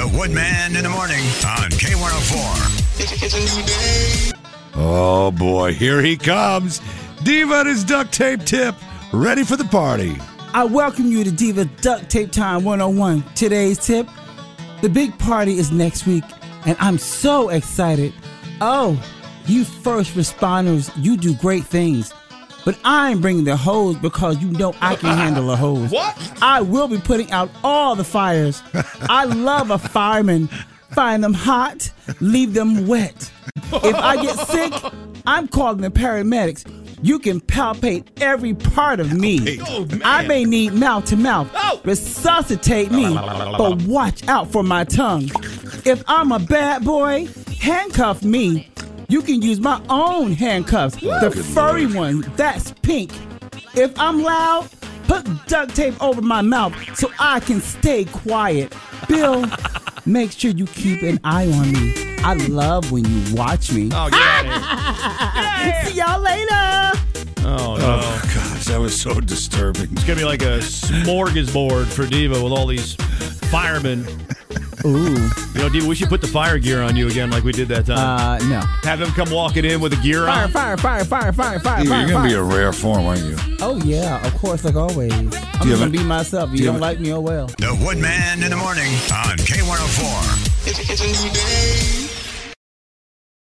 The Woodman in the morning on K104. It's a new day. Oh, boy. Here he comes. Diva and his duct tape tip. Ready for the party. I welcome you to Diva Duct Tape Time 101. Today's tip, the big party is next week, and I'm so excited. Oh, you first responders, you do great things. But I ain't bringing the hose because you know I can handle a hose. What? I will be putting out all the fires. I love a fireman. Find them hot, leave them wet. If I get sick, I'm calling the paramedics. You can palpate every part of me. Oh, man. I may need mouth to mouth. Oh. Resuscitate me, but watch out for my tongue. If I'm a bad boy, handcuff me. You can use my own handcuffs, the furry one, that's pink. If I'm loud, put duct tape over my mouth so I can stay quiet. Bill, make sure you keep an eye on me. I love when you watch me. Oh, get out of here. See y'all later. Oh, no. Oh, gosh, that was so disturbing. It's going to be like a smorgasbord for Diva with all these firemen. Ooh. You know, Diva, we should put the fire gear on you again like we did that time. No. Have them come walking in with the gear on. Fire. Diva, you're going to be a rare form, aren't you? Oh, yeah, of course, like always. I'm just going to be myself. You don't like me, oh well. The Woodman in the morning on K104. It's a new day.